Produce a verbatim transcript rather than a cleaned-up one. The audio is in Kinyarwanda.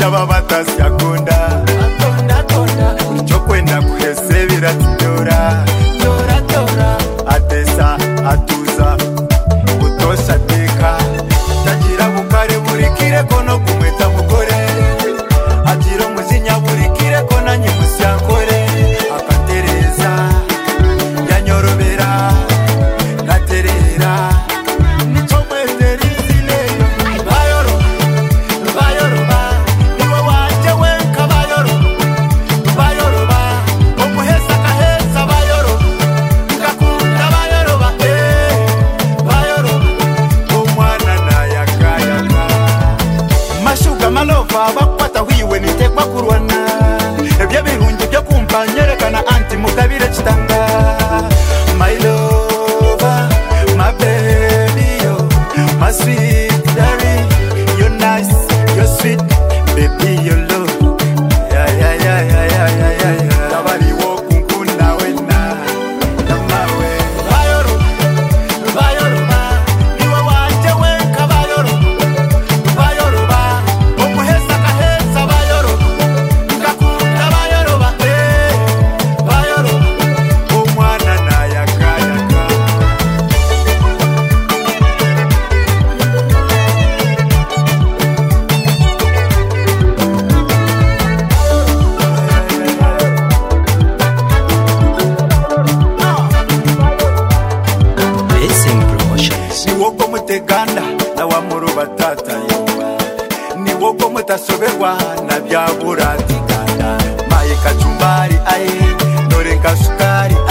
Jaba batasi akunda Akonda konda Cyo kwenda kuhese biratora Tora tora Atesa atuza Utosha teka Tagira bukare buri kire kono kumweta mugore Atiro muzinya buri kire kona nyimusyankore Akatereza Yanyorobera Gaterera Nicho mweteri zile Bayoro Bayoro ba Niwe wanje wenka bayoro Bayoro ba Omuhesa kahesa bayoro Ngakunda bayoro ba Eh Bayoro Omwana na yaka yaka Mashuga malova bakwata hwiwe nitekwa kurwana Ebyo birungi byo kumpa nyerekana anti mugabire kitanga My lover, my baby, yo, my sweet darling, you're nice, you're sweet, baby, you're low. Yeah, yeah, yeah, yeah, yeah, yeah, yeah, yeah. Tabari wo kunkuna wena, namawe. Bayoro, bayoro ba, niwe wanje wenka bayoro, bayoro ba, omuhesa kahesa bayoro, ngakunda bayoro ba, eh, bayoro, omwana na yaka yaka. Blessing Promotions. Ni woko muteganda na wamuru batata yumba Ni woko mutasoberwa na byabura tiganda Maye kachumbari aye Nore nkasukari